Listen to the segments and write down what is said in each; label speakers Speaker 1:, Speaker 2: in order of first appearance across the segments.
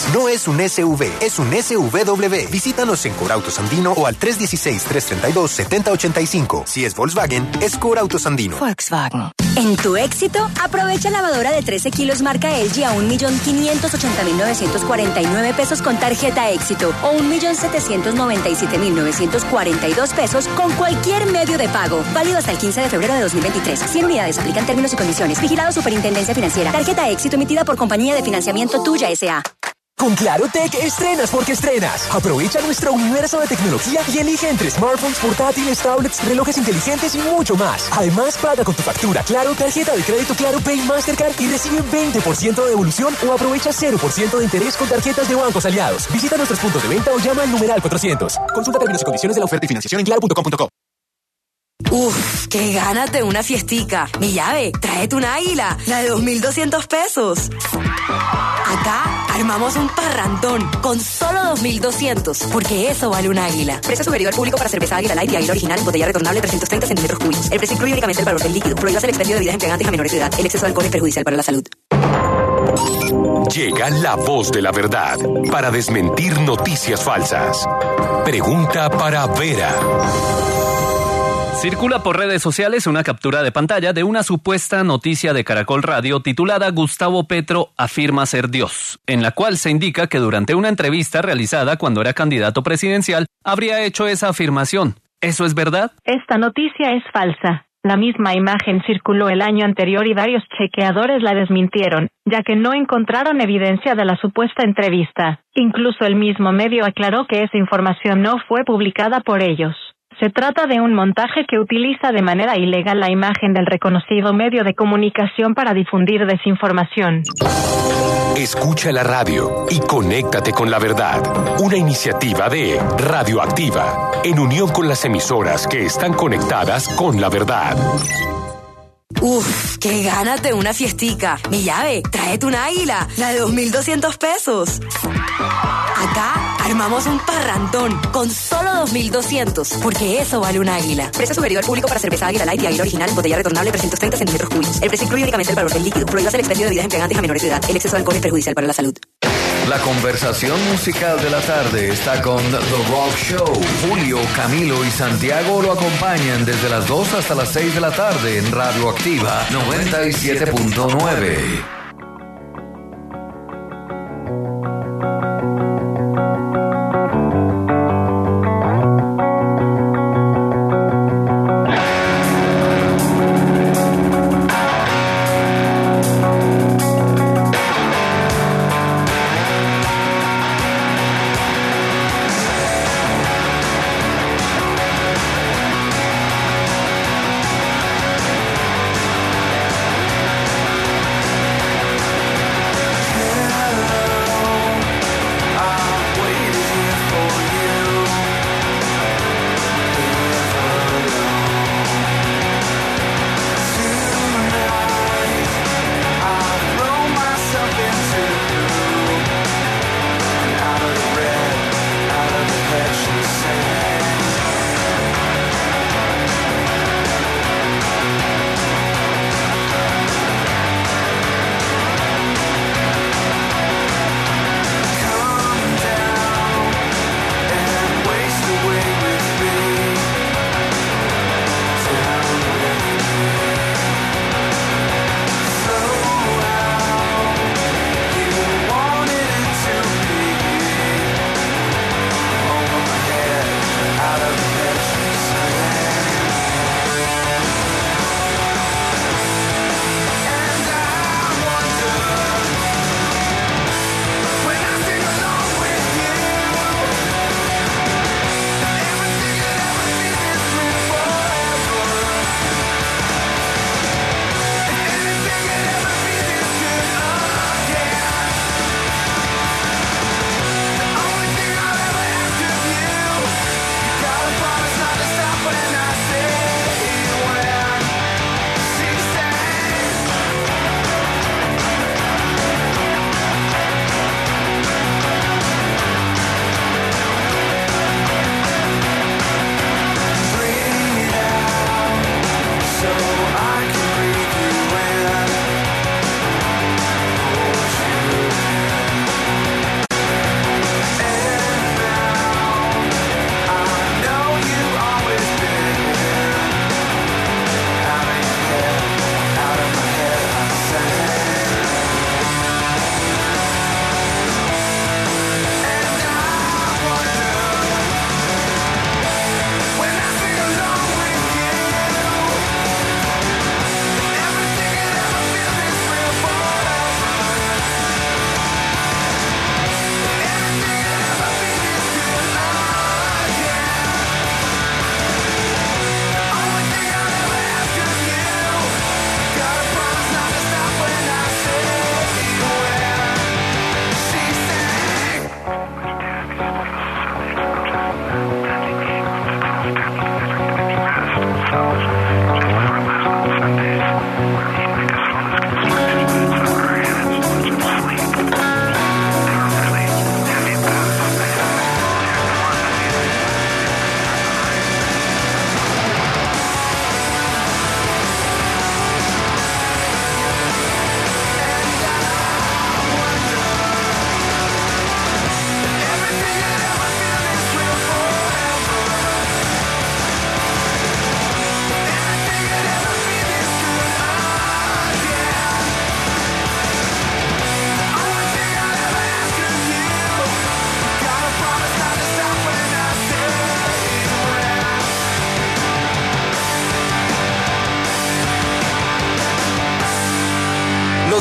Speaker 1: no es un SUV, es un SUVW. Visítanos en Corautos Andino o al 316-332-7085. Si es Volkswagen, es Corautos Andino.
Speaker 2: Volkswagen. En tu éxito, aprovecha lavadora de 13 kilos marca LG a 1.580.949 pesos con tarjeta éxito o 1.797.942 pesos con cualquier medio de pago. Válido hasta el 15 de febrero de 2023. 100 unidades. Aplican términos y condiciones. Vigilado Superintendencia Financiera. Tarjeta éxito emitida por Compañía de Financiamiento Tuya S.A.
Speaker 3: Con Claro Tech estrenas porque estrenas. Aprovecha nuestro universo de tecnología y elige entre smartphones, portátiles, tablets, relojes inteligentes y mucho más. Además, paga con tu factura Claro, tarjeta de crédito Claro Pay Mastercard y recibe 20% de devolución o aprovecha 0% de interés con tarjetas de bancos aliados. Visita nuestros puntos de venta o llama al numeral 400. Consulta términos y condiciones de la oferta y financiación en claro.com.co.
Speaker 4: Uf, qué ganas de una fiestica. Mi llave, tráete un águila, la de 2.200 pesos. Acá armamos un parrandón con solo 2.200, porque eso vale un águila. Precio sugerido al público para cerveza Águila Light y Águila Original en botella retornable 330 centímetros cúbicos. El precio incluye únicamente el valor del líquido. Prohíbas el expendio de bebidas embriagantes a menores de edad. El exceso de alcohol es perjudicial para la salud.
Speaker 5: Llega la voz de la verdad para desmentir noticias falsas. Pregunta para Vera.
Speaker 6: Circula por redes sociales una captura de pantalla de una supuesta noticia de Caracol Radio titulada Gustavo Petro afirma ser Dios, en la cual se indica que durante una entrevista realizada cuando era candidato presidencial habría hecho esa afirmación. ¿Eso es verdad?
Speaker 7: Esta noticia es falsa. La misma imagen circuló el año anterior y varios chequeadores la desmintieron, ya que no encontraron evidencia de la supuesta entrevista. Incluso el mismo medio aclaró que esa información no fue publicada por ellos. Se trata de un montaje que utiliza de manera ilegal la imagen del reconocido medio de comunicación para difundir desinformación.
Speaker 5: Escucha la radio y conéctate con la verdad. Una iniciativa de Radioactiva, en unión con las emisoras que están conectadas con la verdad.
Speaker 4: Uf, qué ganas de una fiestica. Mi llave, tráete un águila, la de 2.200 pesos. Acá armamos un parrandón con solo 2.200, porque eso vale un águila. Precio sugerido al público para cerveza Águila Light y Águila Original en botella retornable 330 centímetros cúbicos. El precio incluye únicamente el valor del líquido. Prohíbas el expendio de bebidas embriagantes a menores de edad. El exceso de alcohol es perjudicial para la salud.
Speaker 8: La conversación musical de la tarde está con The Rock Show. Julio, Camilo y Santiago lo acompañan desde las 2 hasta las 6 de la tarde en Radioactiva 97.9.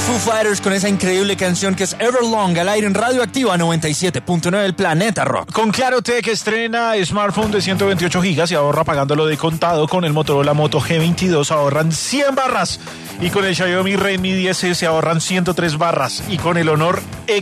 Speaker 9: Foo Fighters con esa increíble canción que es Everlong, al aire en Radioactiva 97.9 El Planeta Rock.
Speaker 10: Con Clarotech estrena smartphone de 128 gigas y ahorra pagándolo de contado. Con el Motorola Moto G22 ahorran 100 barras. Y con el Xiaomi Redmi 10S se ahorran 103 barras. Y con el Honor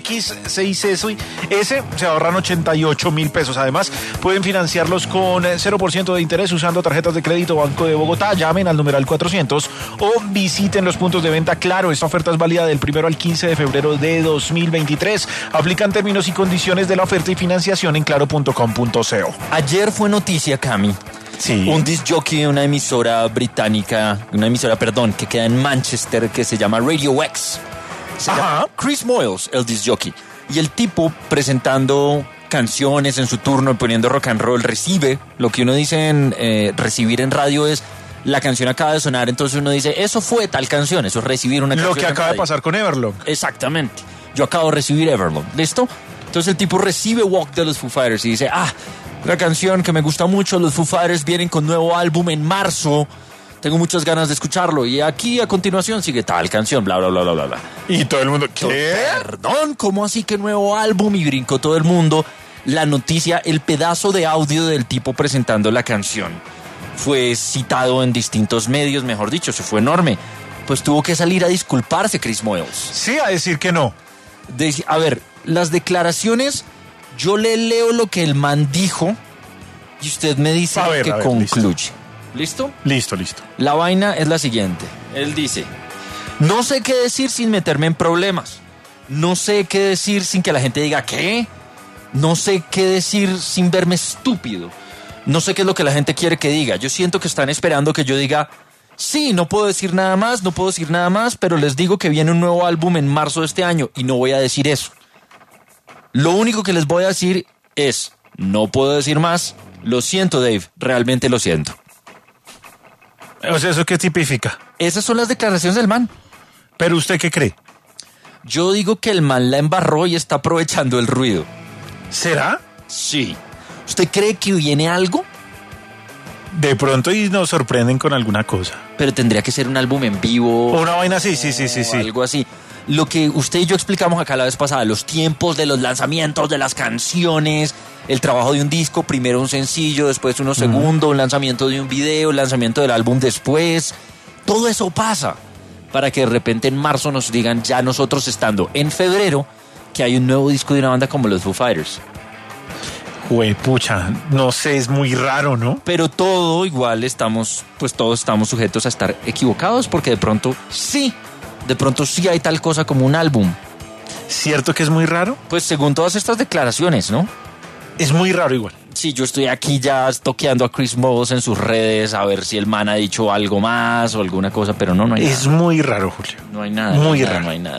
Speaker 10: X6S se ahorran 88,000 pesos. Además, pueden financiarlos con 0% de interés usando tarjetas de crédito Banco de Bogotá. Llamen al numeral 400 o visiten los puntos de venta Claro. Esta oferta es válida del 1 al 15 de febrero de 2023. Aplican términos y condiciones de la oferta y financiación en claro.com.co.
Speaker 9: Ayer fue noticia, Cami.
Speaker 10: Sí.
Speaker 9: Un disc jockey de una emisora británica, que queda en Manchester, que se llama Radio X. Se llama Chris Moyles, el disc jockey. Y el tipo presentando canciones en su turno, poniendo rock and roll, recibe. Lo que uno dice en recibir en radio es: la canción acaba de sonar, entonces uno dice, eso fue tal canción, eso es recibir una canción.
Speaker 10: Lo que acaba de pasar con Everlong.
Speaker 9: Exactamente. Yo acabo de recibir Everlong. ¿Listo? Entonces el tipo recibe Walk de los Foo Fighters y dice, una canción que me gusta mucho, los Foo Fighters vienen con nuevo álbum en marzo, tengo muchas ganas de escucharlo. Y aquí a continuación sigue tal canción, bla, bla, bla, bla, bla, bla.
Speaker 10: Y todo el mundo, ¿qué?
Speaker 9: Perdón, ¿cómo así que nuevo álbum? Y brincó todo el mundo. La noticia, el pedazo de audio del tipo presentando la canción fue citado en distintos medios, mejor dicho, se fue enorme. Pues tuvo que salir a disculparse Chris Moyles.
Speaker 10: Sí, a decir que no.
Speaker 9: A ver, las declaraciones, yo le leo lo que el man dijo y usted me dice que concluye. ¿Listo?
Speaker 10: Listo.
Speaker 9: La vaina es la siguiente. Él dice, no sé qué decir sin meterme en problemas. No sé qué decir sin que la gente diga, ¿qué? No sé qué decir sin verme estúpido. No sé qué es lo que la gente quiere que diga. Yo siento que están esperando que yo diga, sí, no puedo decir nada más, pero les digo que viene un nuevo álbum en marzo de este año y no voy a decir eso. Lo único que les voy a decir es, no puedo decir más. Lo siento, Dave, realmente lo siento.
Speaker 10: O sea, ¿eso qué tipifica?
Speaker 9: Esas son las declaraciones del man.
Speaker 10: ¿Pero usted qué cree?
Speaker 9: Yo digo que el man la embarró y está aprovechando el ruido.
Speaker 10: ¿Será?
Speaker 9: Sí. ¿Usted cree que viene algo?
Speaker 10: De pronto y nos sorprenden con alguna cosa.
Speaker 9: Pero tendría que ser un álbum en vivo.
Speaker 10: O una vaina así, sí.
Speaker 9: Algo así. Lo que usted y yo explicamos acá la vez pasada, los tiempos de los lanzamientos de las canciones, el trabajo de un disco, primero un sencillo, después uno segundo, un lanzamiento de un video, el lanzamiento del álbum después. Todo eso pasa para que de repente en marzo nos digan, ya nosotros estando en febrero, que hay un nuevo disco de una banda como los Foo Fighters.
Speaker 10: Pucha, no sé, es muy raro, ¿no?
Speaker 9: Pero todo igual todos estamos sujetos a estar equivocados porque de pronto sí hay tal cosa como un álbum.
Speaker 10: ¿Cierto que es muy raro?
Speaker 9: Pues según todas estas declaraciones, ¿no?
Speaker 10: Es muy raro igual.
Speaker 9: Sí, yo estoy aquí ya toqueando a Chris Moyles en sus redes a ver si el man ha dicho algo más o alguna cosa, pero no hay nada.
Speaker 10: Es muy raro, Julio.
Speaker 9: No hay nada.
Speaker 10: Muy raro.
Speaker 9: No hay nada.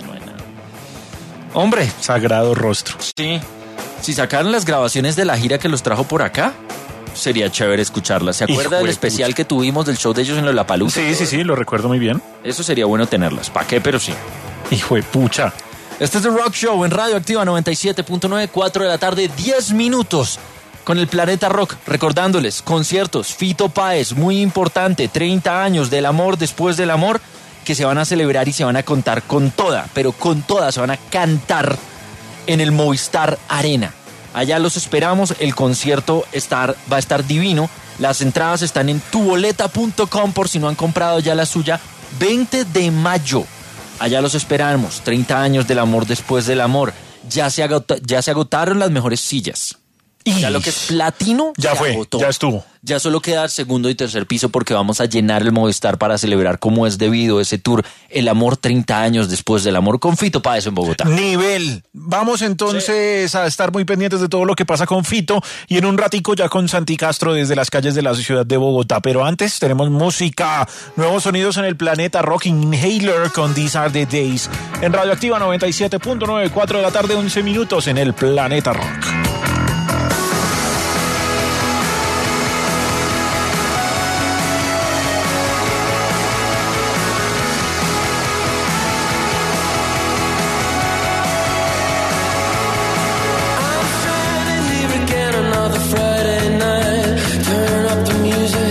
Speaker 9: Hombre.
Speaker 10: Sagrado rostro.
Speaker 9: Sí. Si sacaran las grabaciones de la gira que los trajo por acá, sería chévere escucharlas. ¿Se acuerda del especial que tuvimos del show de ellos en Lollapalooza?
Speaker 10: Sí, lo recuerdo muy bien.
Speaker 9: Eso sería bueno tenerlas. ¿Para qué? Pero sí.
Speaker 10: Hijo de pucha.
Speaker 9: Este es The Rock Show en Radioactiva 97.9, 4 de la tarde, 10 minutos. Con el Planeta Rock, recordándoles, conciertos, Fito Páez, muy importante, 30 años del amor después del amor, que se van a celebrar y se van a contar con toda, pero con toda se van a cantar en el Movistar Arena. Allá los esperamos, el concierto va a estar divino. Las entradas están en tuboleta.com por si no han comprado ya la suya. 20 de mayo, allá los esperamos. 30 años del amor después del amor. Ya se agotaron las mejores sillas. Ya lo que es platino
Speaker 10: ya fue, agotó. Ya estuvo.
Speaker 9: Ya solo queda segundo y tercer piso porque vamos a llenar el Movistar para celebrar como es debido ese tour. El amor 30 años después del amor con Fito Páez en Bogotá.
Speaker 10: Nivel. Vamos entonces a estar muy pendientes de todo lo que pasa con Fito y en un ratico ya con Santi Castro desde las calles de la ciudad de Bogotá. Pero antes tenemos música, nuevos sonidos en el Planeta Rock, Inhaler con These Are the Days. En Radioactiva 97.9, 4 de la tarde, 11 minutos en el Planeta Rock.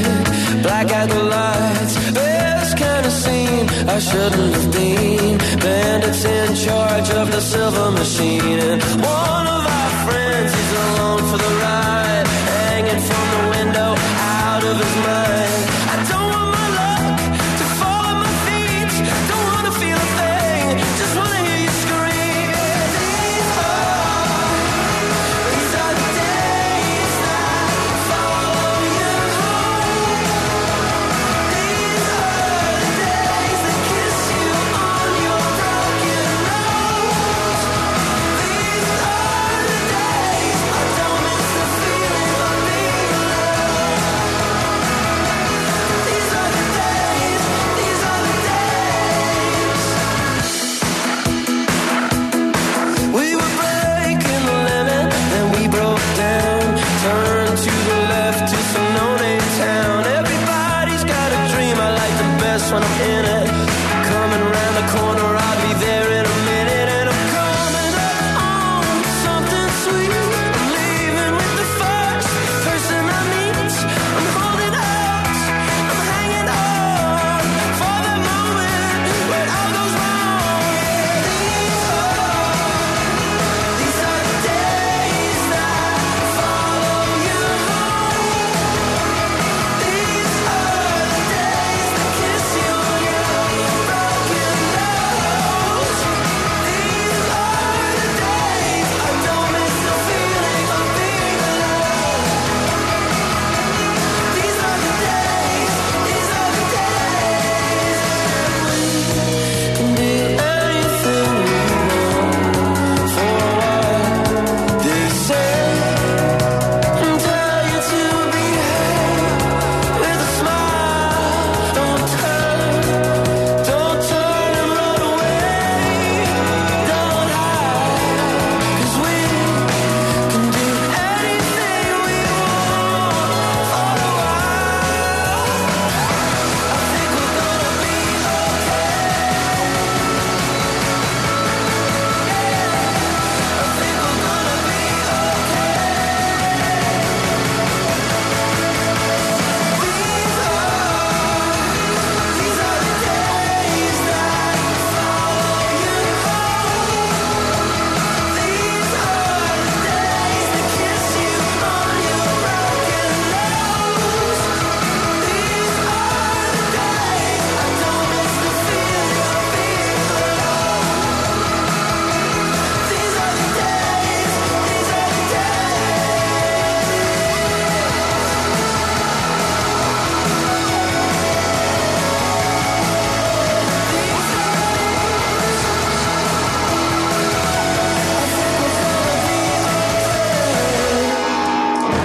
Speaker 11: I shouldn't have been.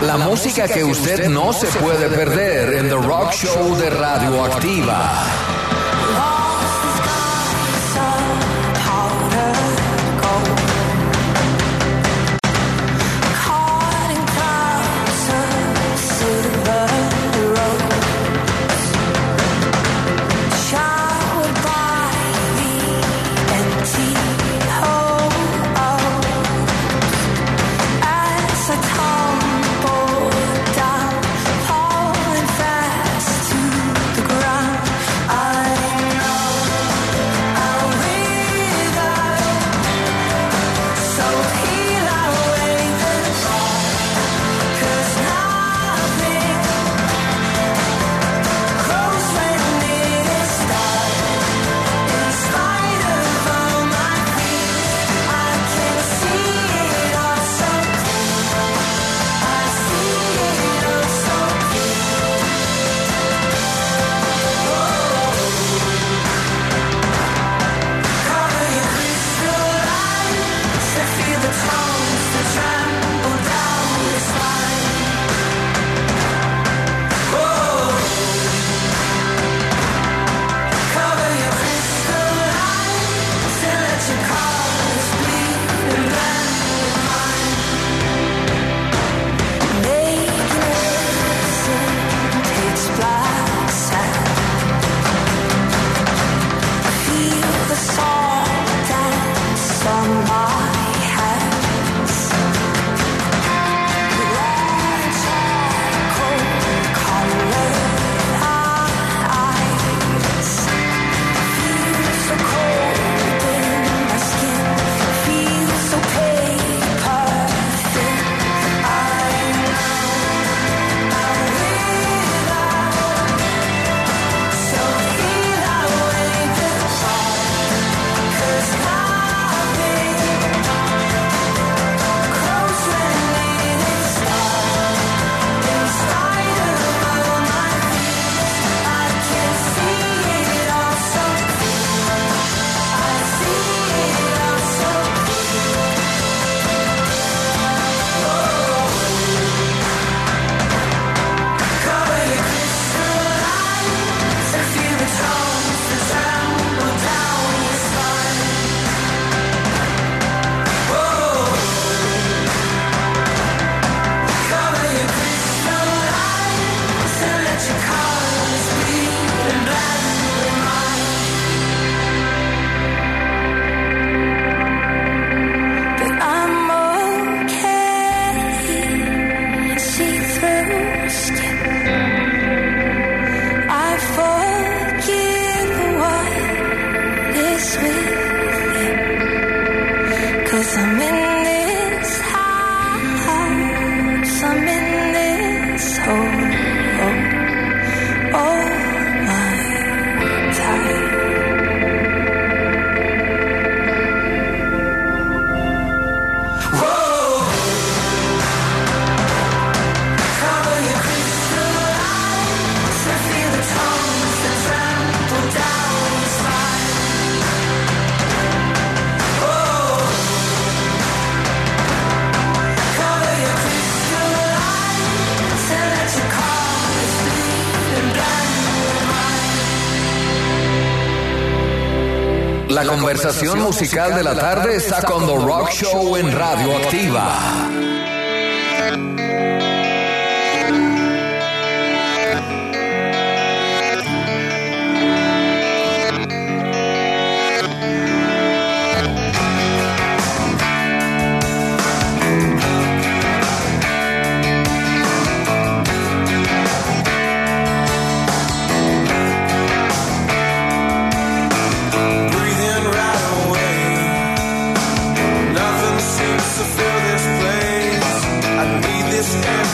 Speaker 8: La música que usted no se puede perder en The Rock Show de Radioactiva. La conversación musical de la tarde está con The Rock Show en Radioactiva.
Speaker 11: To fill this place, I need this.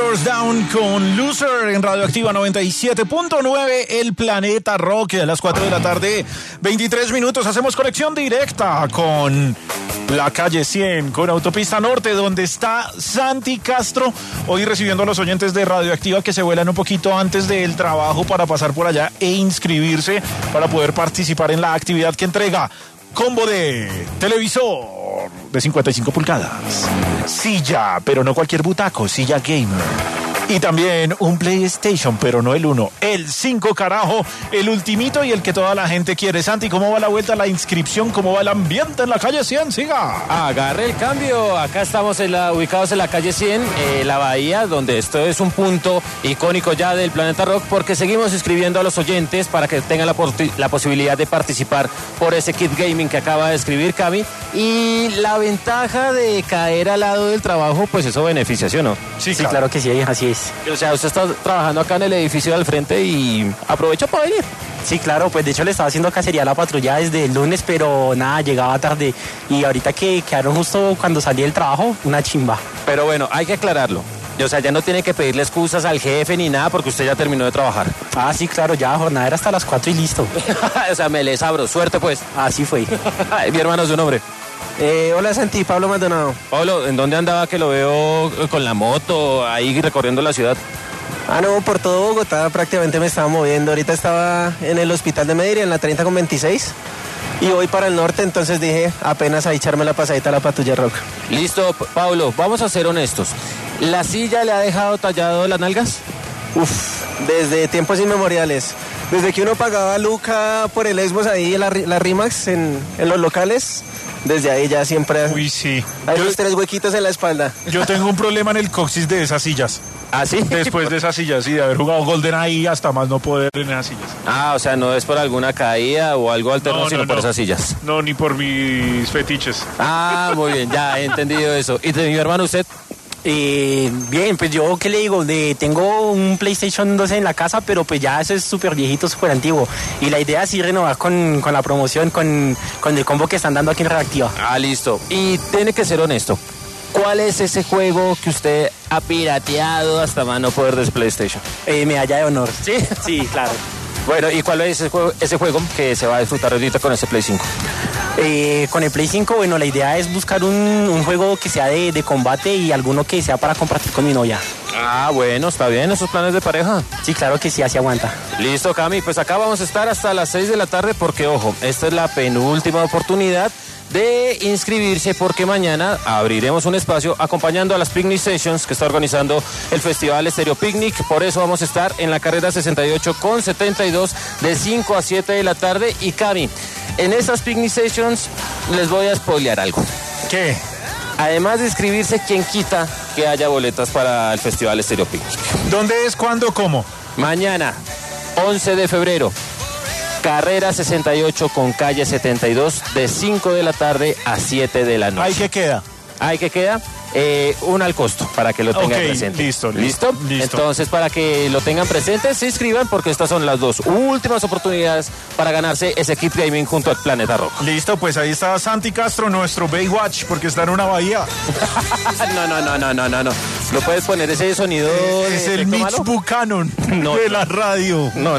Speaker 10: Doors Down con Loser en Radioactiva 97.9, el Planeta Rock. A las 4 de la tarde, 23 minutos, hacemos conexión directa con la calle 100, con Autopista Norte, donde está Santi Castro, hoy recibiendo a los oyentes de Radioactiva que se vuelan un poquito antes del trabajo para pasar por allá e inscribirse para poder participar en la actividad que entrega combo de televisor de 55 pulgadas, silla, pero no cualquier butaco, silla gamer. Y también un PlayStation, pero no el 1, el 5 carajo, el ultimito y el que toda la gente quiere. Santi, ¿cómo va la vuelta, la inscripción? ¿Cómo va el ambiente en la calle 100? Siga.
Speaker 11: Agarre el cambio. Acá estamos ubicados en la calle 100, la bahía, donde esto es un punto icónico ya del Planeta Rock, porque seguimos inscribiendo a los oyentes para que tengan la posibilidad de participar por ese kit gaming que acaba de escribir Cami. Y la ventaja de caer al lado del trabajo, pues eso beneficia, ¿sí o no?
Speaker 12: Sí, claro que sí, así es.
Speaker 11: O sea, usted está trabajando acá en el edificio al frente y aprovecha para venir.
Speaker 12: Sí, claro, pues de hecho le estaba haciendo cacería a la patrulla desde el lunes, pero nada, llegaba tarde. Y ahorita que quedaron justo cuando salí del trabajo, una chimba.
Speaker 11: Pero bueno, hay que aclararlo. O sea, ya no tiene que pedirle excusas al jefe ni nada porque usted ya terminó de trabajar.
Speaker 12: Ah, sí, claro, ya jornada era hasta las 4 y listo.
Speaker 11: O sea, me les abro. Suerte, pues.
Speaker 12: Así fue.
Speaker 11: Mi hermano, su nombre.
Speaker 13: Hola Santi, Pablo Maldonado.
Speaker 11: Pablo, ¿en dónde andaba que lo veo con la moto ahí recorriendo la ciudad?
Speaker 13: Ah, no, por todo Bogotá prácticamente me estaba moviendo. Ahorita estaba en el hospital de Medellín, en la 30 con 26. Y voy para el norte, entonces dije apenas a echarme la pasadita a la Patrulla Rock.
Speaker 11: Listo, Pablo, vamos a ser honestos. ¿La silla le ha dejado tallado las nalgas?
Speaker 13: Uf, desde tiempos inmemoriales. Desde que uno pagaba Luca por el Xbox ahí en la Rimax en los locales, desde ahí ya siempre.
Speaker 10: Uy, sí.
Speaker 13: Hay los 3 huequitos en la espalda.
Speaker 10: Yo tengo un problema en el coxis de esas sillas.
Speaker 11: ¿Ah, sí?
Speaker 10: Después de esas sillas, sí, de haber jugado GoldenEye hasta más no poder en esas sillas.
Speaker 11: Ah, o sea, no es por alguna caída o algo alterno, sino por esas sillas.
Speaker 10: No, ni por mis fetiches.
Speaker 11: Ah, muy bien, ya he entendido eso. ¿Y de mi hermano usted?
Speaker 12: Bien, pues yo, ¿qué le digo? Tengo un PlayStation 2 en la casa, pero pues ya eso es súper viejito, súper antiguo. Y la idea es sí renovar con la promoción, con el combo que están dando aquí en Radioactiva.
Speaker 11: Ah, listo. Y tiene que ser honesto. ¿Cuál es ese juego que usted ha pirateado hasta más no poder de PlayStation?
Speaker 12: Medalla de honor.
Speaker 11: ¿Sí?
Speaker 12: Sí, claro.
Speaker 11: Bueno, ¿y cuál es ese juego que se va a disfrutar ahorita con ese Play 5?
Speaker 12: Con el Play 5, bueno, la idea es buscar un juego que sea de combate y alguno que sea para compartir con mi novia.
Speaker 11: Ah, bueno, está bien, esos planes de pareja.
Speaker 12: Sí, claro que sí, así aguanta.
Speaker 11: Listo, Cami, pues acá vamos a estar hasta las 6 de la tarde porque, ojo, esta es la penúltima oportunidad de inscribirse porque mañana abriremos un espacio acompañando a las Picnic Sessions que está organizando el Festival Estéreo Picnic. Por eso vamos a estar en la carrera 68 con 72 de 5 a 7 de la tarde. Y Cami, en estas Picnic Sessions les voy a spoilear algo.
Speaker 10: ¿Qué?
Speaker 11: Además de inscribirse, ¿quién quita que haya boletas para el Festival Estéreo Picnic?
Speaker 10: ¿Dónde es, cuándo, cómo?
Speaker 11: Mañana, 11 de febrero. Carrera 68 con calle 72 de 5 de la tarde a 7 de la noche.
Speaker 10: ¿Ahí qué queda?
Speaker 11: Ahí que queda un al costo para que lo tengan presente.
Speaker 10: Listo.
Speaker 11: Entonces, para que lo tengan presente, se inscriban porque estas son las 2 últimas oportunidades para ganarse ese kit gaming junto al Planeta Rock.
Speaker 10: Listo, pues ahí está Santi Castro, nuestro Baywatch, porque está en una bahía.
Speaker 11: No. ¿No puedes poner ese sonido?
Speaker 10: Es el Mitch
Speaker 11: malo?
Speaker 10: Buchanan de la radio.
Speaker 11: No.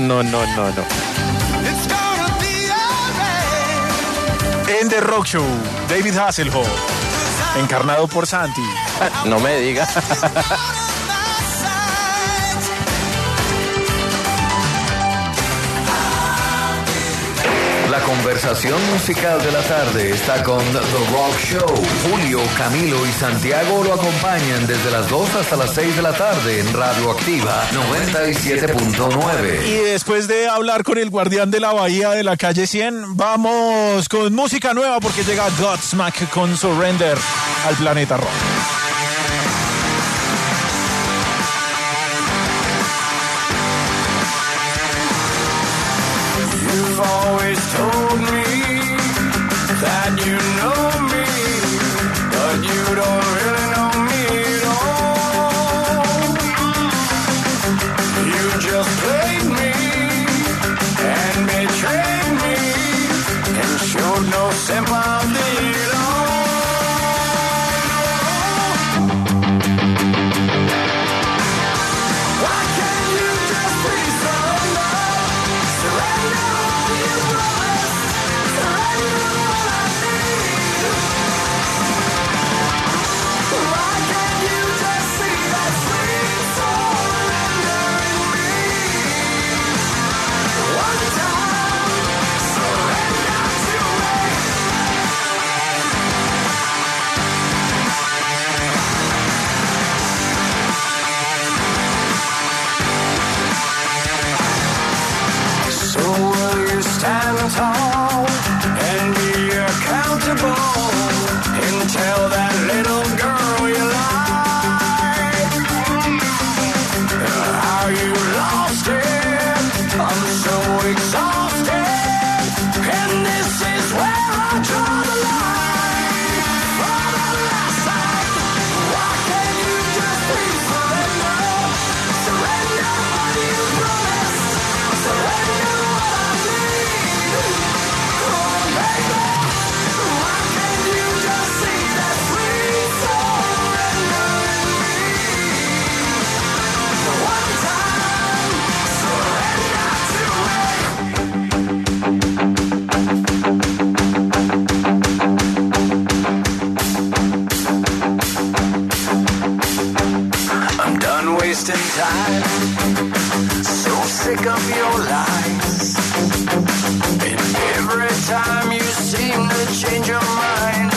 Speaker 10: En The Rock Show, David Hasselhoff, encarnado por Santi.
Speaker 11: No me diga.
Speaker 8: La conversación musical de la tarde está con The Rock Show. Julio, Camilo y Santiago lo acompañan desde las 2 hasta las 6 de la tarde en Radioactiva 97.9.
Speaker 10: Y después de hablar con el guardián de la bahía de la calle 100, vamos con música nueva porque llega Godsmack con Surrender al Planeta Rock.
Speaker 14: Always told me that you know me, but you don't really know me at all. You just played me and betrayed me and showed no sympathy at all. So will you stand tall and be accountable and tell that little girl you like how you lost it? I'm so exhausted, and this is where I draw the line. For the last time, why can't you just please surrender? Surrender what you promised. Surrender what I need. Oh, baby, why can't you just see that sweet surrender in me? One time, surrender to me. I'm done wasting time. So sick of your lies. And every time you seem to change your mind,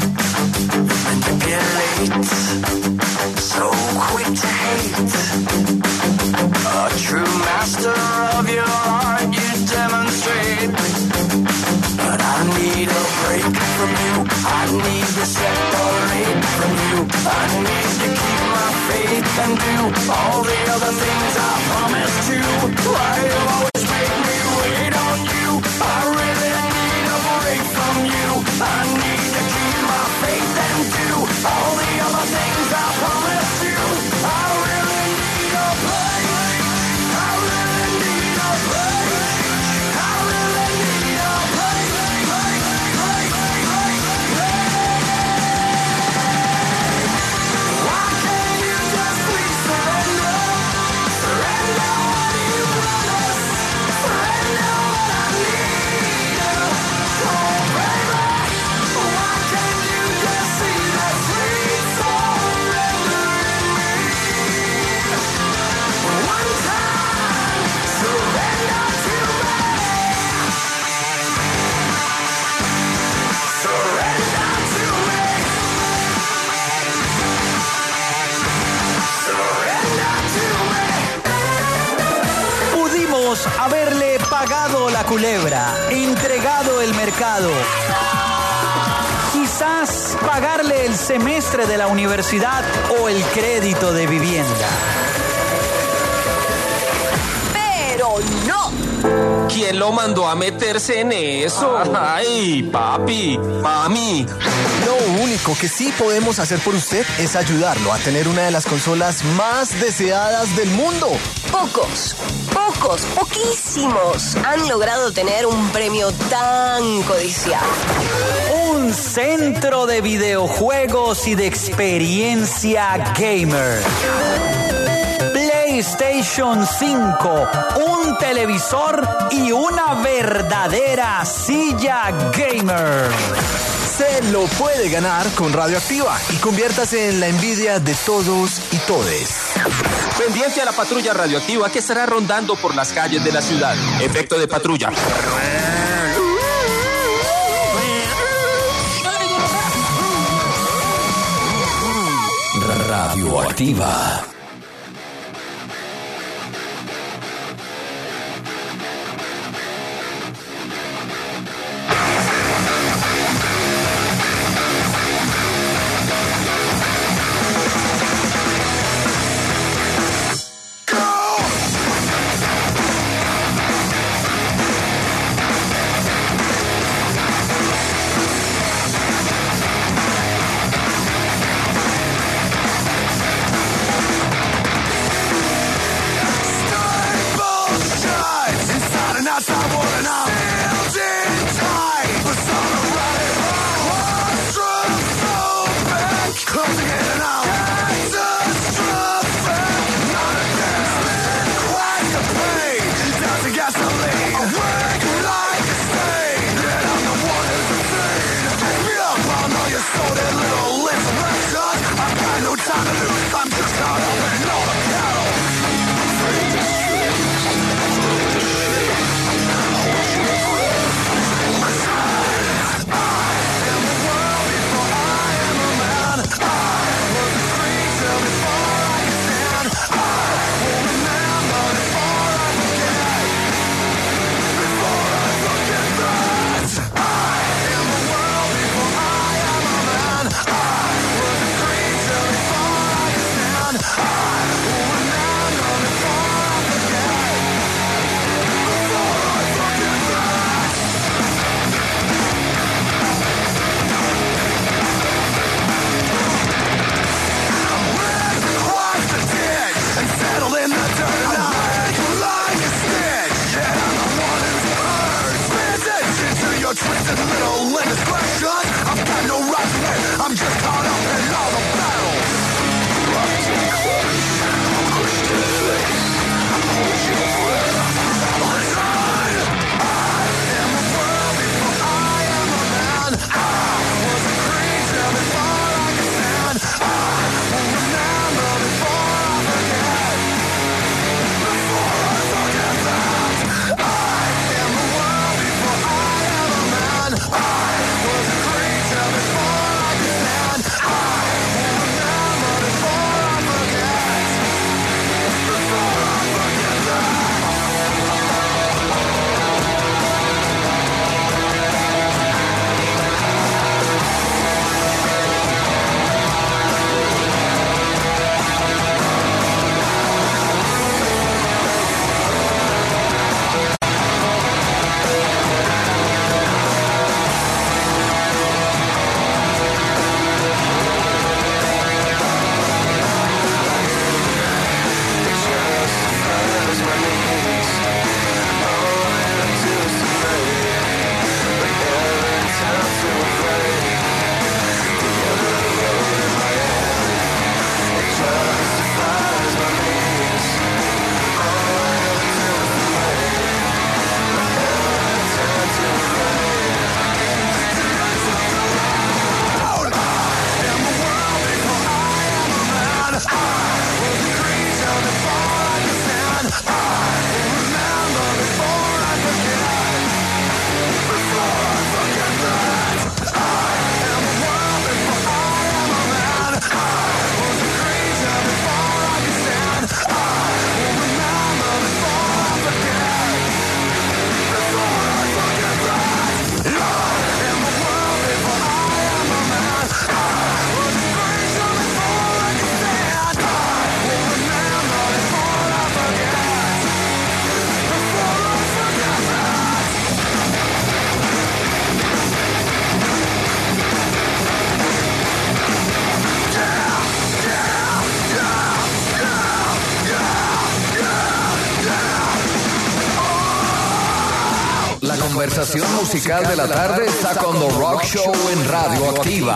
Speaker 14: manipulate. So quick to hate. A true master of your art you demonstrate. But I need a break from you. I need to separate from you. I need to keep my faith and do all the other things I promised you. Why you always make me wait on you? I really need a break from you. I need to keep my faith and do all the other things I promised you. I really need a break. I really need a break. I really need a break. Why can't you just please surrender? Surrender what you promised. Surrender what I need. Oh, baby, why can't you just see that sweet surrender in me? One time, surrender to me. Surrender to me. Surrender to me.
Speaker 15: Pudimos haberle pagado la culebra, entregado el mercado. Quizás pagarle el semestre de la universidad o el crédito de vivienda.
Speaker 4: Pero no.
Speaker 16: ¿Quién lo mandó a meterse en eso? Ay, papi, mami.
Speaker 17: Lo único que sí podemos hacer por usted es ayudarlo a tener una de las consolas más deseadas del mundo.
Speaker 4: Poquísimos han logrado tener un premio tan codiciado.
Speaker 15: Un centro de videojuegos y de experiencia gamer. PlayStation 5, un televisor y una verdadera silla gamer.
Speaker 17: Se lo puede ganar con Radioactiva y conviértase en la envidia de todos y todes.
Speaker 16: Pendiente a la patrulla radioactiva que estará rondando por las calles de la ciudad. Efecto de patrulla.
Speaker 5: Radioactiva.
Speaker 8: conversación musical de la tarde está con The Rock Show en Radio Activa.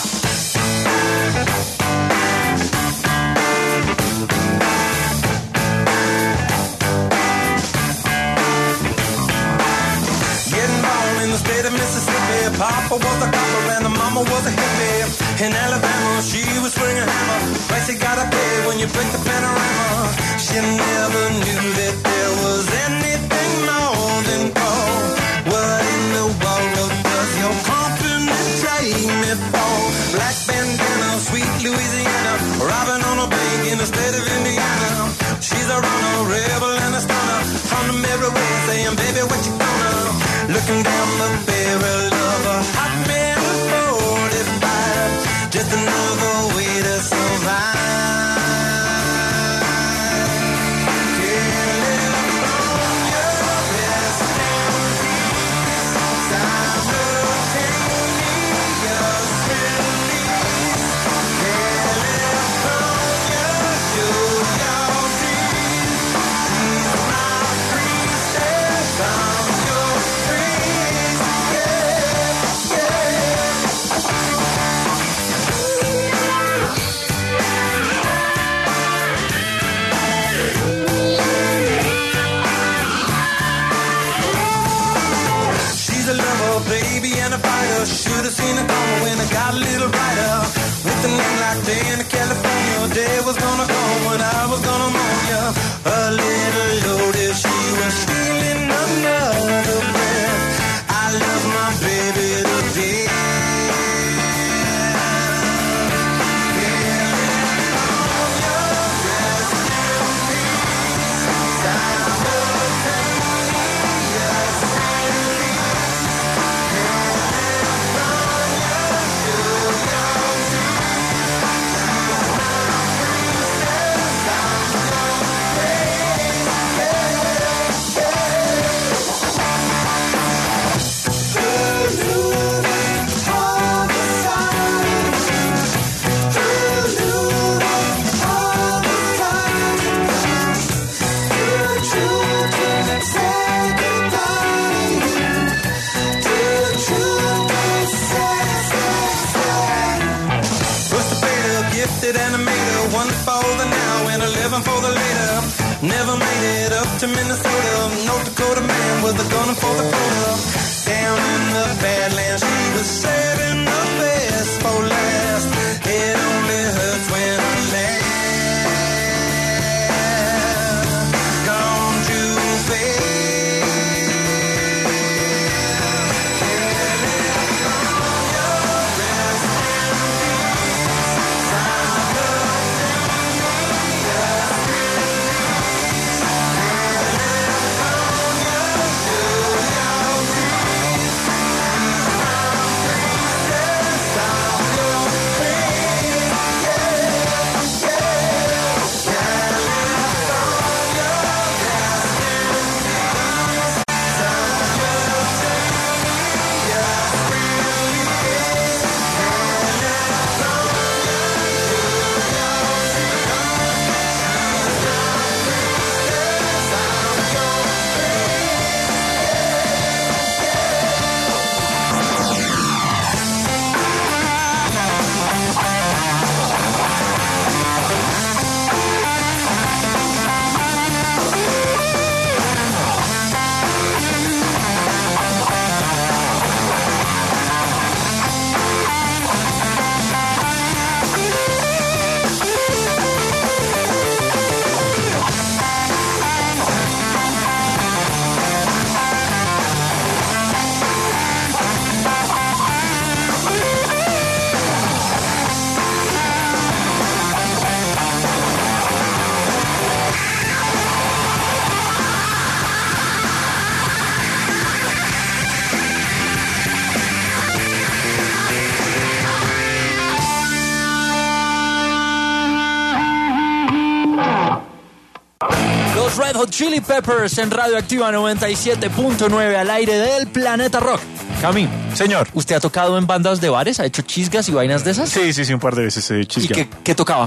Speaker 18: Papa was a copper and the mama was a hippie. In Alabama, she was swinging a hammer. Price you gotta pay when you break the panorama. She never knew that there was anything more than gold. What in the world does your company take me for? Black bandana, sweet Louisiana, robbing on a bank in the state of Indiana. She's a runner, rebel and a stunner. On the mirror way saying, baby, what you gonna? Looking down the barrel of a hot man 45, just another way to survive. Should have seen it coming when I got a little brighter. With a name like day in California, day was gonna come when I was gonna mourn ya. A little loaded, she was stealing another breath. I love my baby today. For the later, never made it up to Minnesota. North Dakota man was a gunner for the quota. Down in the Badlands, she was saving the best for last. It only hurts when I laugh. Gone too fast.
Speaker 9: Red Hot Chili Peppers en Radio Activa 97.9 al aire del Planeta Rock.
Speaker 10: Cami, señor.
Speaker 9: ¿Usted ha tocado en bandas de bares? ¿Ha hecho chisgas y vainas de esas?
Speaker 10: Sí, un par de veces he chisgado.
Speaker 9: ¿Y qué tocaba?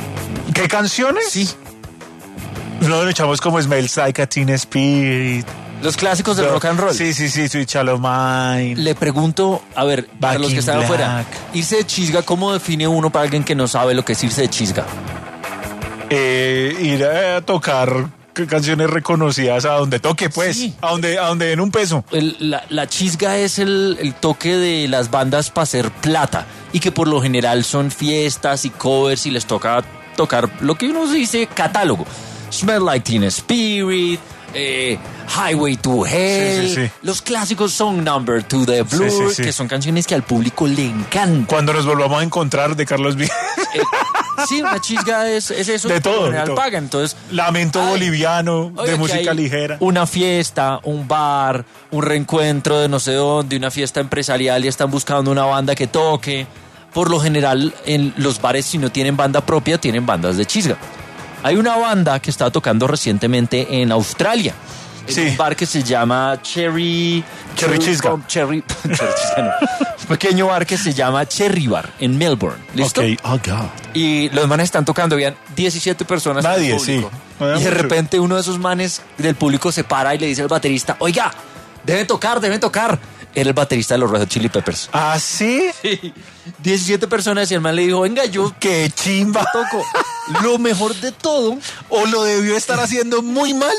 Speaker 10: ¿Qué canciones?
Speaker 9: Sí.
Speaker 10: Nosotros echamos como Smells Like a Teen Spirit,
Speaker 9: Los clásicos del rock and roll.
Speaker 10: Sí, Sweet Child of Mine.
Speaker 9: Le pregunto, a ver, para los que están afuera, irse de chisga, ¿cómo define uno para alguien que no sabe lo que es irse de chisga?
Speaker 10: Ir a tocar canciones reconocidas a donde toque, pues, sí. a donde den un peso.
Speaker 9: La chisga es el toque de las bandas para hacer plata, y que por lo general son fiestas y covers y les toca tocar lo que uno dice catálogo. Smell Like Teen Spirit, Highway to Hell, sí. Los clásicos Song Number to the Blur, que son canciones que al público le encantan.
Speaker 10: Cuando nos volvamos a encontrar, de Carlos Vives.
Speaker 9: Sí, una chisga es eso.
Speaker 10: De todo.
Speaker 9: De todo. Paga, entonces,
Speaker 10: lamento boliviano, de música ligera.
Speaker 9: Una fiesta, un bar, un reencuentro de no sé dónde, una fiesta empresarial y están buscando una banda que toque. Por lo general, en los bares, si no tienen banda propia, tienen bandas de chisga. Hay una banda que estaba tocando recientemente en Australia. En un bar que se llama Cherry
Speaker 10: Chisga.
Speaker 9: Cherry Chisga, no. Un pequeño bar que se llama Cherry Bar en Melbourne. ¿Listo?
Speaker 10: Ok, oh God.
Speaker 9: Y los manes están tocando, habían 17 personas.
Speaker 10: Nadie,
Speaker 9: en el público.
Speaker 10: sí.
Speaker 9: Y de repente uno de esos manes del público se para y le dice al baterista, oiga, deben tocar. Era el baterista de los Red Hot Chili Peppers.
Speaker 10: ¿Ah, sí?
Speaker 9: Sí. 17 personas y el man le dijo, venga, yo...
Speaker 10: ¡Qué chimba!
Speaker 9: Toco. Lo mejor de todo...
Speaker 10: O lo debió estar haciendo muy mal.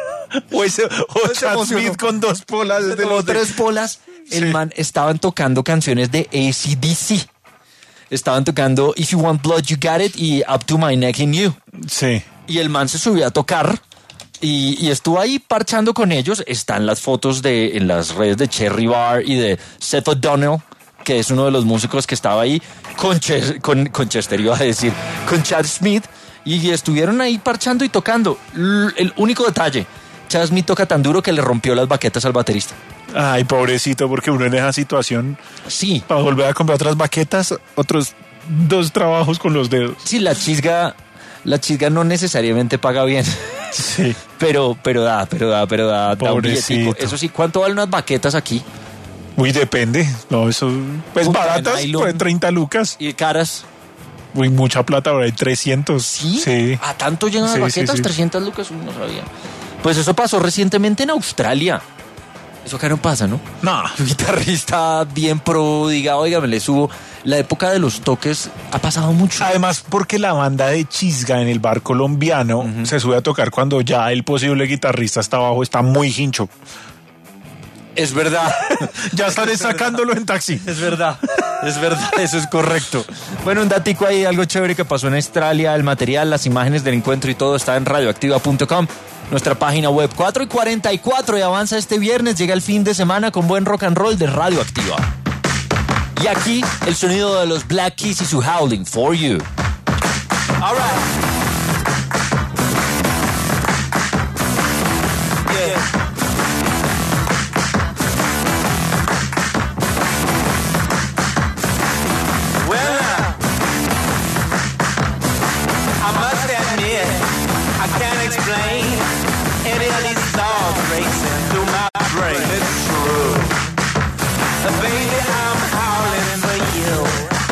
Speaker 10: O Chad Smith con 2 polas.
Speaker 9: Se tomó 3 polas. El man estaban tocando canciones de AC/DC. Estaban tocando If You Want Blood, You Got It y Up to My Neck in You.
Speaker 10: Sí.
Speaker 9: Y el man se subió a tocar... Y estuvo ahí parchando con ellos. Están las fotos en las redes de Cherry Bar y de Seth O'Donnell, que es uno de los músicos que estaba ahí con Chester, iba a decir, con Chad Smith, y estuvieron ahí parchando y tocando. El único detalle, Chad Smith toca tan duro que le rompió las baquetas al baterista.
Speaker 10: Ay, pobrecito, porque uno en esa situación,
Speaker 9: sí,
Speaker 10: para volver a comprar otras baquetas, otros 2 trabajos con los dedos.
Speaker 9: Sí, la chisga no necesariamente paga bien.
Speaker 10: Sí.
Speaker 9: Pero da un billetico. Eso sí, ¿cuánto valen unas baquetas aquí?
Speaker 10: Uy, depende. No, eso pues baratas, pues 30 lucas.
Speaker 9: ¿Y caras?
Speaker 10: Uy, mucha plata, ahora hay 300.
Speaker 9: ¿Sí? ¿A tanto llegan las baquetas? Sí. 300 lucas, no sabía. Pues eso pasó recientemente en Australia. Eso acá no pasa, ¿no?
Speaker 10: No.
Speaker 9: Un guitarrista bien pro, diga, oiga, me le subo. La época de los toques ha pasado mucho.
Speaker 10: Además, porque la banda de chisga en el bar colombiano se sube a tocar cuando ya el posible guitarrista está abajo, está muy hincho.
Speaker 9: Es verdad.
Speaker 10: Ya están sacándolo en taxi.
Speaker 9: Es verdad, eso es correcto. Bueno, un datico ahí, algo chévere que pasó en Australia, el material, las imágenes del encuentro y todo está en radioactiva.com. Nuestra página web 4:44 y avanza este viernes, llega el fin de semana con buen rock and roll de Radioactiva. Y aquí el sonido de los Black Keys y su Howling for You.
Speaker 14: All right. Yeah. Well, I must admit, I can't explain any of these thoughts racing through my brain. It's true. Baby, I'm howling for you.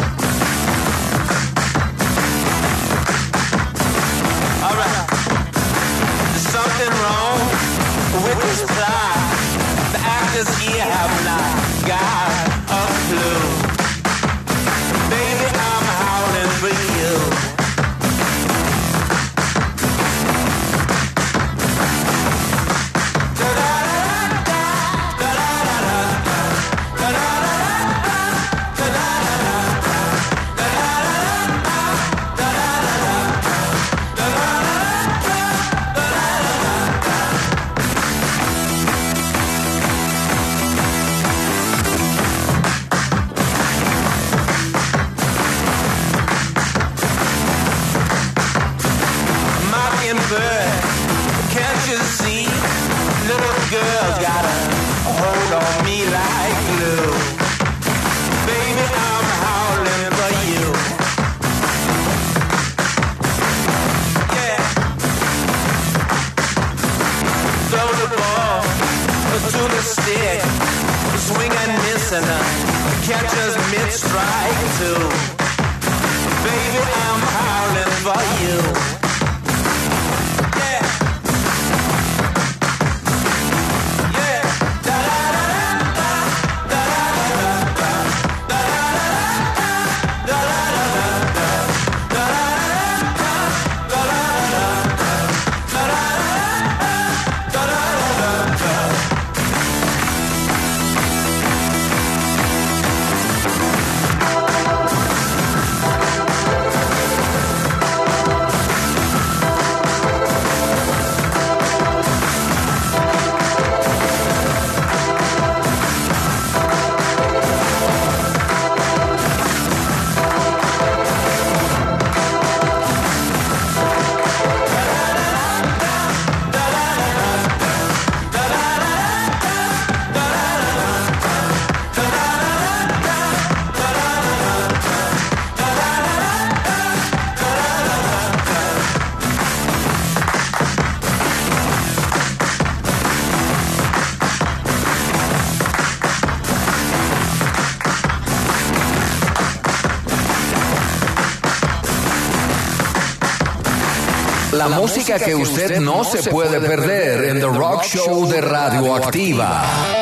Speaker 14: Alright. There's something wrong with this plot. The actors here have not got a clue. Baby, I'm howling for you. Can't you see? Little girl's got a hold on me like glue. Baby, I'm howling for you. Yeah. Throw the ball to the stick. Swing and miss and catcher's mid-strike too. Baby, I'm howling for you.
Speaker 8: La música que usted no se puede perder en The Rock Show de Radioactiva.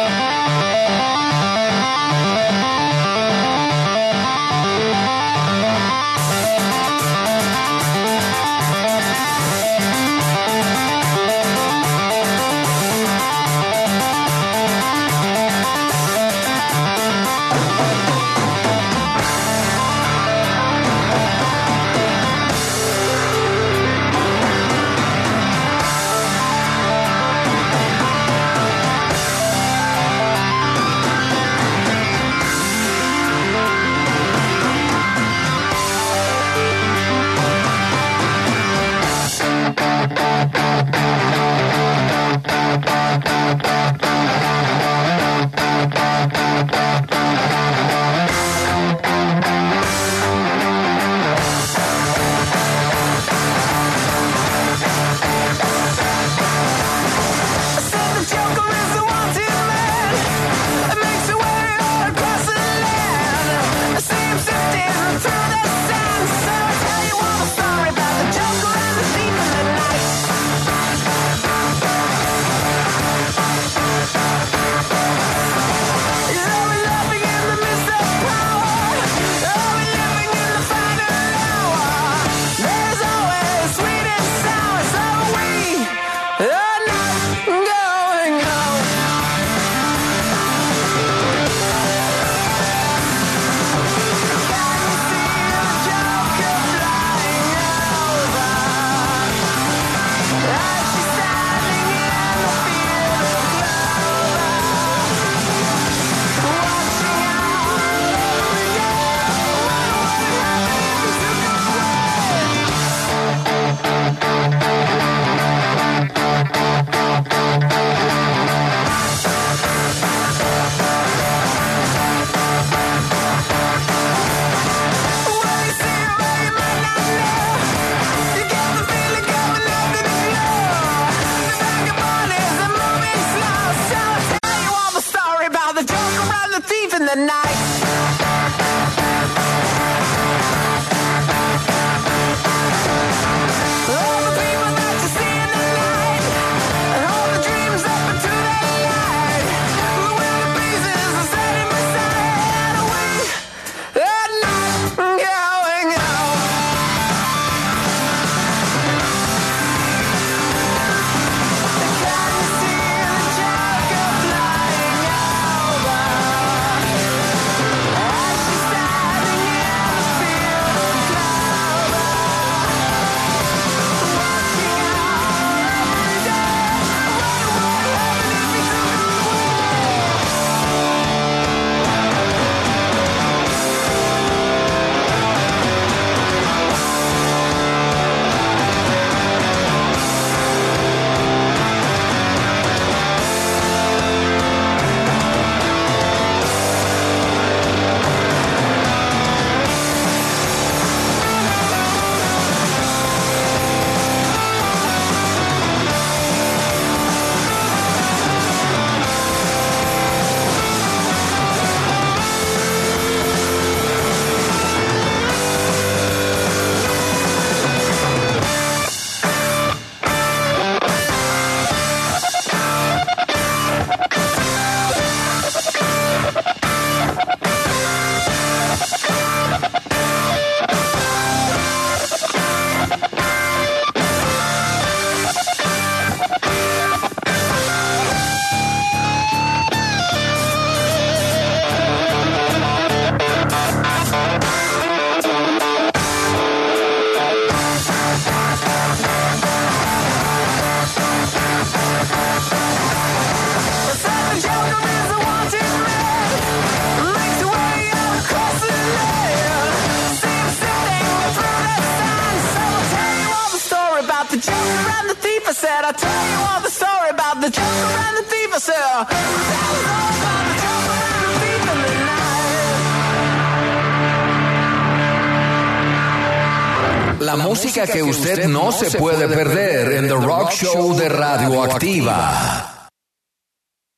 Speaker 8: La música que usted no se puede perder en The Rock Show de Radioactiva.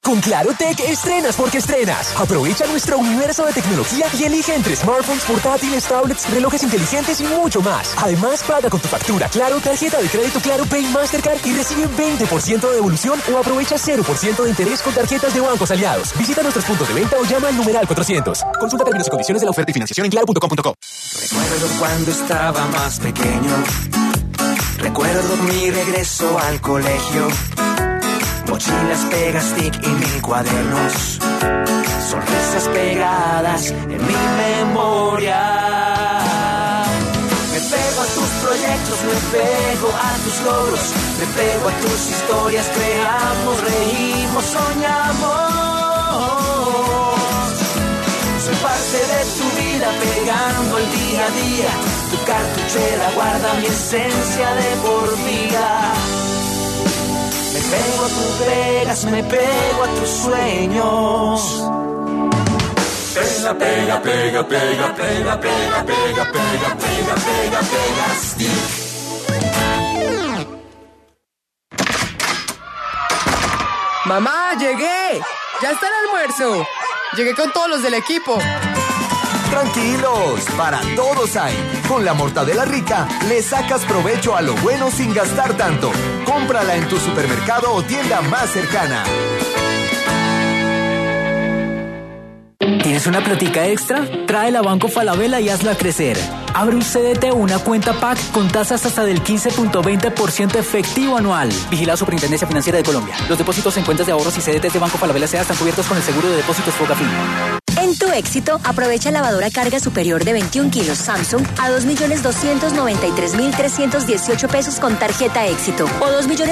Speaker 3: Con Claro Tech estrenas porque estrenas. Aprovecha nuestro universo de tecnología y elige entre smartphones, portátiles, tablets, relojes inteligentes y mucho más. Además, paga con tu factura Claro, tarjeta de crédito Claro Pay Mastercard y recibe 20% de devolución o aprovecha 0% de interés con tarjetas de bancos aliados. Visita nuestros puntos de venta o llama al numeral 400. Consulta términos y condiciones de la oferta y financiación en claro.com.co.
Speaker 14: Recuerdo cuando estaba más pequeño. Recuerdo mi regreso al colegio. Mochilas, Pegastick y 1000 cuadernos. Sonrisas pegadas en mi memoria. Me pego a tus proyectos, me pego a tus logros. Me pego a tus historias, creamos, reímos, soñamos. Soy parte de tu vida, pegando el día a día. Tu cartuchera guarda mi esencia de por vida. Me pego a tus pegas, me pego a tus sueños. Pega, pega, pega, pega, pega, pega, pega, pega, pega, pega, pega, stick.
Speaker 19: Mamá, llegué. Ya está el almuerzo. Llegué con todos los del equipo.
Speaker 20: Tranquilos, para todos hay. Con la Mortadela Rica le sacas provecho a lo bueno sin gastar tanto. Cómprala en tu supermercado o tienda más cercana.
Speaker 15: ¿Tienes una platica extra? Tráela a Banco Falabella y hazla crecer. Abre un CDT o una cuenta PAC con tasas hasta del 15.20% efectivo anual. Vigilado Superintendencia Financiera de Colombia. Los depósitos en cuentas de ahorros y CDTs de Banco Falabella S.A. están cubiertos con el seguro de depósitos Fogafín.
Speaker 2: En Tu Éxito, aprovecha lavadora carga superior de 21 kilos Samsung a 2.293.318 pesos con tarjeta Éxito o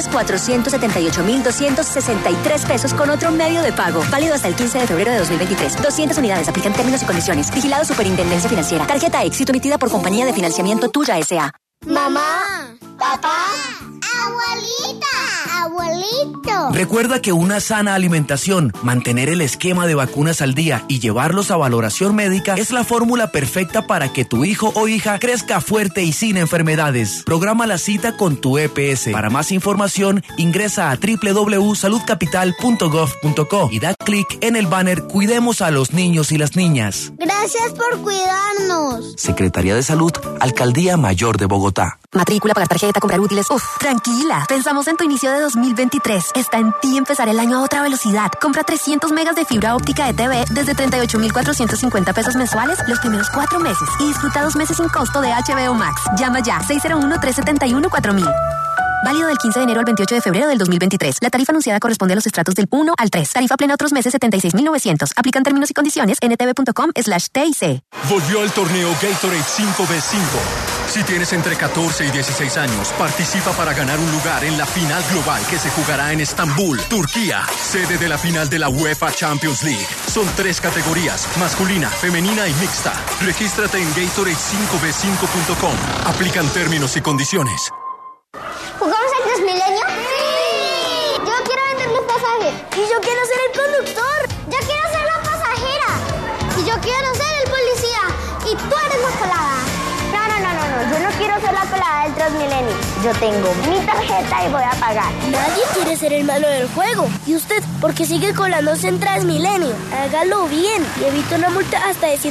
Speaker 2: 2.478.263 pesos con otro medio de pago. Válido hasta el 15 de febrero de 2023. 200 unidades. Aplican términos y condiciones. Vigilado Superintendencia Financiera. Tarjeta Éxito emitida por Compañía de Financiamiento Tuya S.A.
Speaker 21: Mamá, papá, abuelita, abuelito.
Speaker 22: Recuerda que una sana alimentación, mantener el esquema de vacunas al día y llevarlos a valoración médica es la fórmula perfecta para que tu hijo o hija crezca fuerte y sin enfermedades. Programa la cita con tu EPS. Para más información, ingresa a www.saludcapital.gov.co y da clic en el banner Cuidemos a los niños y las niñas.
Speaker 21: Gracias por cuidarnos.
Speaker 22: Secretaría de Salud, Alcaldía Mayor de Bogotá.
Speaker 2: Matrícula, pagar tarjeta, comprar útiles. Uf, tranquila. Pensamos en tu inicio de 2023. Está en ti empezar el año a otra velocidad. Compra 300 megas de fibra óptica de TV desde 38.450 pesos mensuales los primeros 4 meses y disfruta 2 meses sin costo de HBO Max. Llama ya 601-371-4000. Válido del 15 de enero al 28 de febrero del 2023. La tarifa anunciada corresponde a los estratos del 1 al 3. Tarifa plena otros meses 76.900. Aplican términos y condiciones en ntv.com/TIC.
Speaker 23: Volvió el torneo Gatorade 5x5. Si tienes entre 14 y 16 años, participa para ganar un lugar en la final global que se jugará en Estambul, Turquía, sede de la final de la UEFA Champions League. Son 3 categorías, masculina, femenina y mixta. Regístrate en Gatorade5b5.com. Aplican términos y condiciones.
Speaker 21: ¿Jugamos al Transmilenio? ¡Sí! Yo quiero vender los pasajes. Y yo quiero ser el conductor. Yo quiero ser la pasajera. Y yo quiero ser el policía. Y tú eres la pelada. No. Yo no quiero ser la pelada del Transmilenio. Yo tengo mi tarjeta y voy a pagar.
Speaker 24: Nadie quiere ser el malo del juego. ¿Y usted por qué sigue colándose en Transmilenio? Hágalo bien y evite una multa hasta de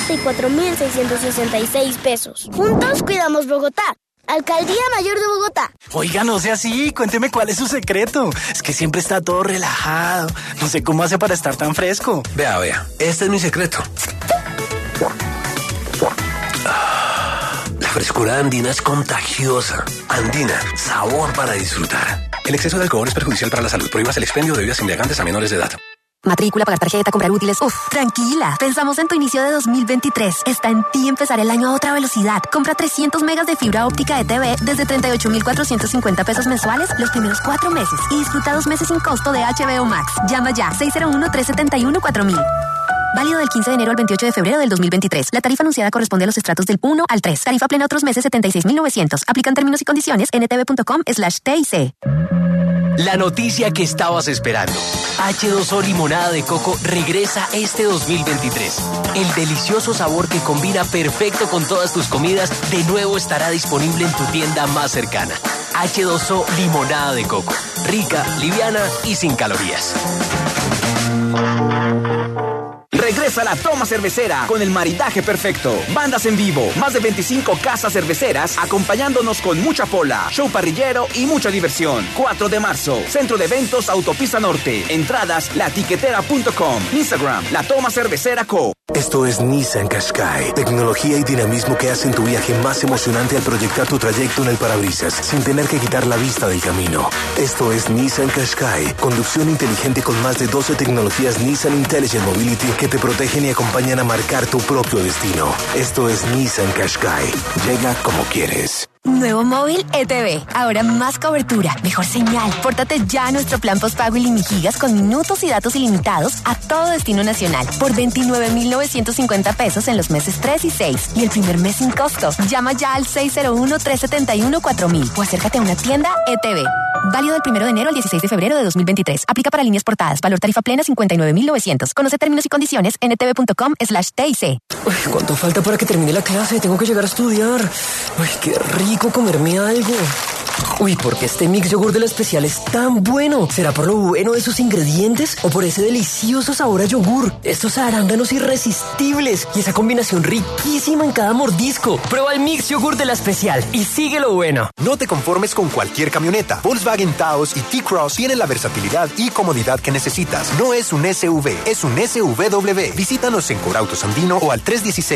Speaker 24: 154.666 pesos. Juntos cuidamos Bogotá. Alcaldía Mayor de Bogotá.
Speaker 12: Oiga, no sea así, cuénteme cuál es su secreto. Es que siempre está todo relajado. No sé cómo hace para estar tan fresco.
Speaker 25: Vea, este es mi secreto. La frescura andina es contagiosa. Andina, sabor para disfrutar. El exceso de alcohol es perjudicial para la salud. Prohíbas el expendio de bebidas embriagantes a menores de edad.
Speaker 2: Matrícula, pagar tarjeta, comprar útiles. Uf, tranquila. Pensamos en tu inicio de 2023. Está en ti empezar el año a otra velocidad. Compra 300 megas de fibra óptica de TV desde 38.450 pesos mensuales los primeros 4 meses y disfruta 2 meses sin costo de HBO Max. Llama ya 601-371-4000. Válido del 15 de enero al 28 de febrero del 2023. La tarifa anunciada corresponde a los estratos del 1 al 3. Tarifa plena otros meses 76.900. Aplican términos y condiciones en ntv.com/TIC.
Speaker 26: La noticia que estabas esperando. H2O Limonada de Coco regresa este 2023. El delicioso sabor que combina perfecto con todas tus comidas de nuevo estará disponible en tu tienda más cercana. H2O limonada de coco. Rica, liviana y sin calorías.
Speaker 1: Regresa la toma cervecera con el maridaje perfecto. Bandas en vivo, más de 25 casas cerveceras acompañándonos con mucha pola, show parrillero y mucha diversión. 4 de marzo, Centro de Eventos Autopista Norte. Entradas latiquetera.com. Instagram, La Toma Cervecera Co.
Speaker 4: Esto es Nissan Qashqai. Tecnología y dinamismo que hacen tu viaje más emocionante al proyectar tu trayecto en el parabrisas sin tener que quitar la vista del camino. Esto es Nissan Qashqai. Conducción inteligente con más de 12 tecnologías Nissan Intelligent Mobility que te protegen y acompañan a marcar tu propio destino. Esto es Nissan Qashqai. Llega como quieres.
Speaker 2: Nuevo móvil ETV. Ahora más cobertura, mejor señal. Pórtate ya a nuestro plan postpago iliminigigas con minutos y datos ilimitados a todo destino nacional por 29,950 pesos en los meses 3 y 6. Y el primer mes sin costo. Llama ya al 601-371-4000 o acércate a una tienda ETV. Válido del 1 de enero al 16 de febrero de 2023. Aplica para líneas portadas. Valor tarifa plena 59,900. Conoce términos y condiciones en etv.com/TIC.
Speaker 6: ¿Cuánto falta para que termine la clase? Tengo que llegar a estudiar. Uy, qué rico comerme algo. Uy, ¿por qué este mix yogur de la especial es tan bueno? ¿Será por lo bueno de sus ingredientes o por ese delicioso sabor a yogur? Estos arándanos irresistibles y esa combinación riquísima en cada mordisco. Prueba el mix yogur de la especial y sigue lo bueno.
Speaker 7: No te conformes con cualquier camioneta. Volkswagen Taos y T-Cross tienen la versatilidad y comodidad que necesitas. No es un SUV, es un SUVW. Visítanos en Corautos Andino o al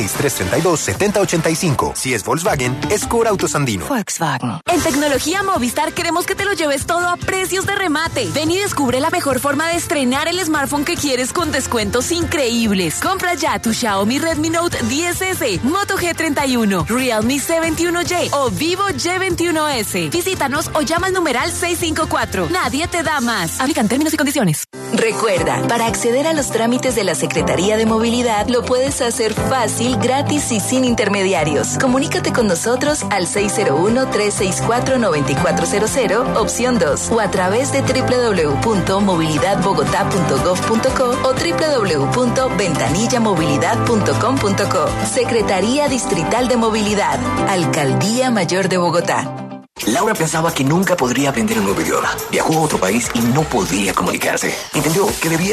Speaker 7: 316-332-7085. Si es Volkswagen, es Corautos Andino.
Speaker 11: Volkswagen. En Tecnología Movistar queremos que te lo lleves todo a precios de remate. Ven y descubre la mejor forma de estrenar el smartphone que quieres con descuentos increíbles. Compra ya tu Xiaomi Redmi Note 10S, Moto G31, Realme C21Y o Vivo Y21S. Visítanos o llama al numeral 654. Nadie te da más. Aplican términos y condiciones.
Speaker 13: Recuerda, para acceder a los trámites de la Secretaría de Movilidad lo puedes hacer fácil, gratis y sin intermediarios. Comunícate con nosotros al 601-364-9400, opción 2, o a través de www.movilidadbogotá.gov.co o www.ventanillamovilidad.com.co. Secretaría Distrital de Movilidad, Alcaldía Mayor de Bogotá.
Speaker 27: Laura pensaba que nunca podría aprender un nuevo idioma. Viajó a otro país y no podía comunicarse. Entendió que debía